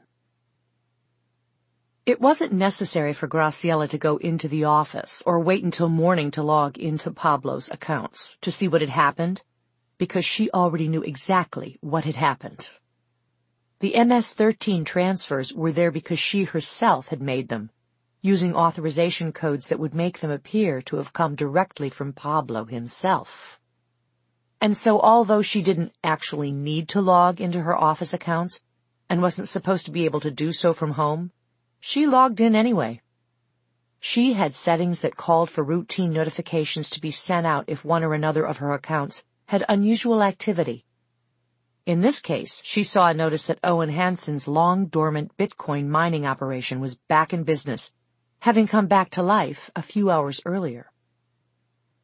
It wasn't necessary for Graciela to go into the office or wait until morning to log into Pablo's accounts to see what had happened, because she already knew exactly what had happened. The M S thirteen transfers were there because she herself had made them, using authorization codes that would make them appear to have come directly from Pablo himself. And so although she didn't actually need to log into her office accounts and wasn't supposed to be able to do so from home, she logged in anyway. She had settings that called for routine notifications to be sent out if one or another of her accounts had unusual activity. In this case, she saw a notice that Owen Hansen's long-dormant Bitcoin mining operation was back in business, having come back to life a few hours earlier.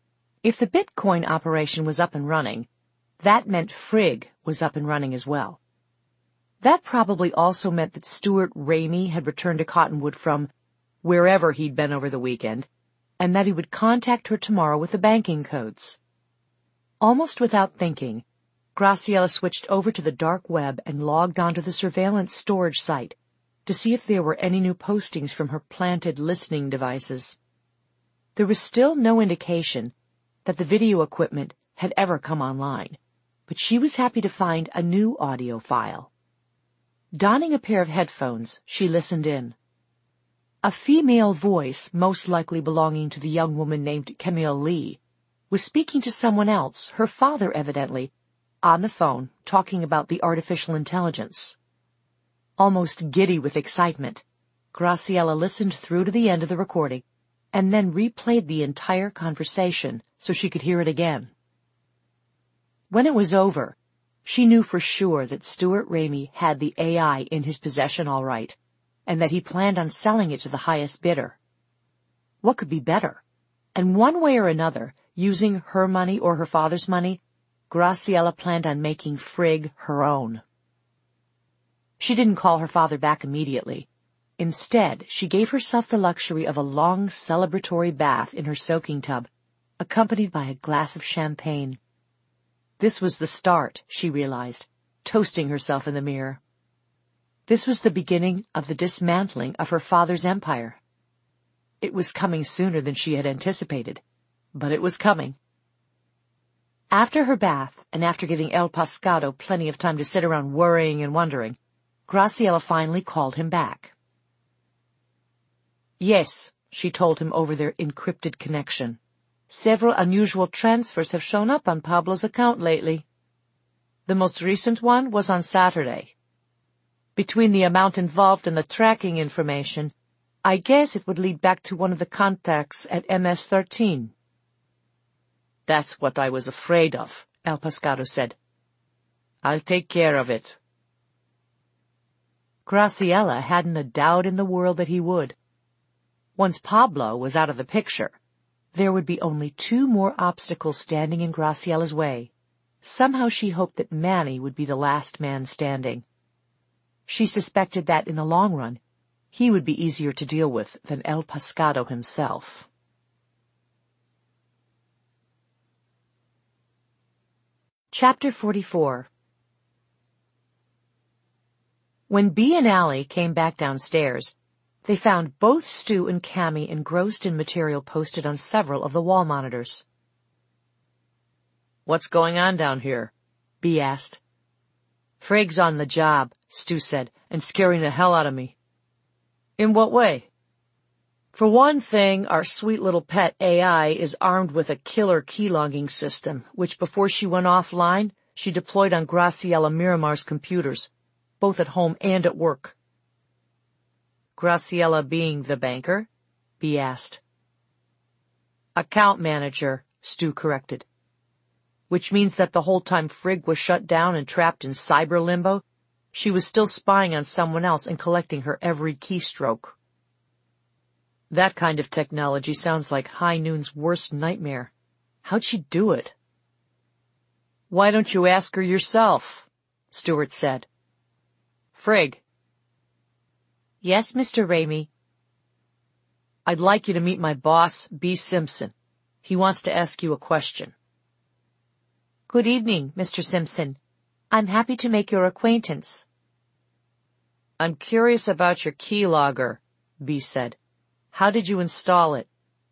If the Bitcoin operation was up and running, that meant Frigg was up and running as well. That probably also meant that Stuart Ramey had returned to Cottonwood from wherever he'd been over the weekend, and that he would contact her tomorrow with the banking codes. Almost without thinking, Graciela switched over to the dark web and logged onto the surveillance storage site to see if there were any new postings from her planted listening devices. There was still no indication that the video equipment had ever come online, but she was happy to find a new audio file. Donning a pair of headphones, she listened in. A female voice, most likely belonging to the young woman named Camille Lee, was speaking to someone else, her father evidently, on the phone, talking about the artificial intelligence. Almost giddy with excitement, Graciela listened through to the end of the recording and then replayed the entire conversation so she could hear it again. When it was over, she knew for sure that Stuart Ramey had the A I in his possession all right, and that he planned on selling it to the highest bidder. What could be better? And one way or another, using her money or her father's money, Graciela planned on making Frigg her own. She didn't call her father back immediately. Instead, she gave herself the luxury of a long celebratory bath in her soaking tub, accompanied by a glass of champagne. This was the start, she realized, toasting herself in the mirror. This was the beginning of the dismantling of her father's empire. It was coming sooner than she had anticipated, but it was coming. After her bath, and after giving El Pescado plenty of time to sit around worrying and wondering, Graciela finally called him back. Yes, she told him over their encrypted connection. Several unusual transfers have shown up on Pablo's account lately. The most recent one was on Saturday. Between the amount involved and the tracking information, I guess it would lead back to one of the contacts at M S thirteen. That's what I was afraid of, El Pescado said. I'll take care of it. Graciela hadn't a doubt in the world that he would. Once Pablo was out of the picture, there would be only two more obstacles standing in Graciela's way. Somehow she hoped that Manny would be the last man standing. She suspected that in the long run, he would be easier to deal with than El Pescado himself. Chapter forty-four. When Bea and Allie came back downstairs, they found both Stu and Cammy engrossed in material posted on several of the wall monitors. What's going on down here? Bea asked. Frigg's on the job, Stu said, and scaring the hell out of me. In what way? For one thing, our sweet little pet A I is armed with a killer keylogging system, which before she went offline, she deployed on Graciela Miramar's computers, both at home and at work. Graciela being the banker? Bea asked. Account manager, Stu corrected. Which means that the whole time Frigg was shut down and trapped in cyber limbo, she was still spying on someone else and collecting her every keystroke. That kind of technology sounds like High Noon's worst nightmare. How'd she do it? Why don't you ask her yourself? Stuart said. Frigg. Yes, Mister Ramey. I'd like you to meet my boss, Bea Simpson. He wants to ask you a question. Good evening, Mister Simpson. I'm happy to make your acquaintance. I'm curious about your keylogger, Bea said. How did you install it?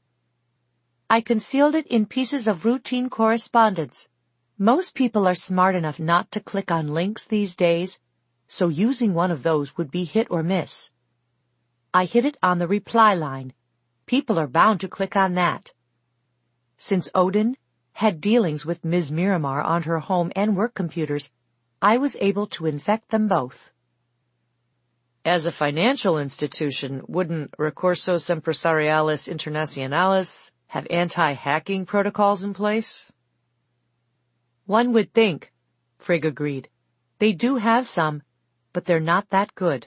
I concealed it in pieces of routine correspondence. Most people are smart enough not to click on links these days, so using one of those would be hit or miss. I hid it on the reply line. People are bound to click on that. Since Odin had dealings with Miz Miramar on her home and work computers, I was able to infect them both. As a financial institution, wouldn't Recursos Empresariales Internacionales have anti-hacking protocols in place? One would think, Frigg agreed. They do have some, but they're not that good.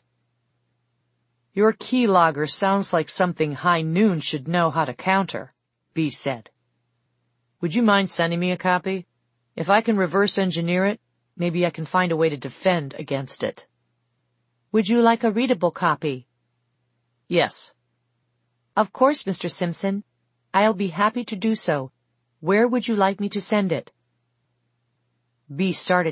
Your keylogger sounds like something High Noon should know how to counter, Bea said. Would you mind sending me a copy? If I can reverse engineer it, maybe I can find a way to defend against it. Would you like a readable copy? Yes. Of course, Mister Simpson. I'll be happy to do so. Where would you like me to send it? B started